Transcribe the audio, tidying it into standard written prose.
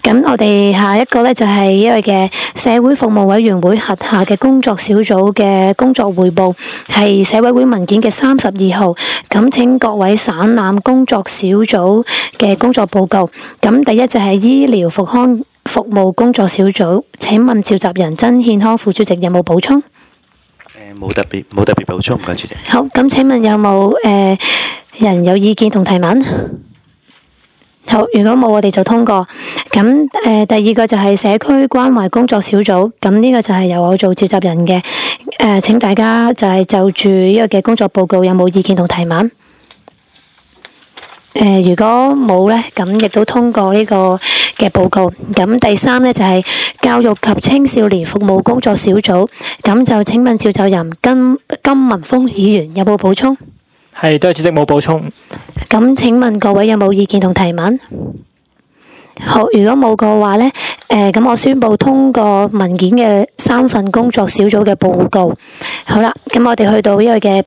咁我哋下一個咧就係因為嘅社會服務委員會轄下嘅工作小組嘅工作匯報，係社委會文件嘅32號。咁請各位省覽工作小組嘅工作報告。咁第一就係醫療復康服務工作小組，請問召集人曾憲康副主席有冇補充？ 冇特別補充，唔該主席。 好，咁請問有冇人有意見同提問？好，如果冇，我哋就通過。咁第二個就係社區關懷工作小組，咁呢個就係由我做召集人嘅。請大家就係就住呢個嘅工作報告有冇意見同提問？如果冇呢，咁亦都通過呢個嘅報告。咁第三呢，就係教育及青少年服務工作小組，咁就請問召集人金文峰議員有冇補充？ 係，多謝主席，冇補充。 咁請問各位有冇意見同提問？好，如果冇嘅話呢，咁我宣布通過文件嘅3份工作小組嘅報告。好啦，咁我哋去到呢個嘅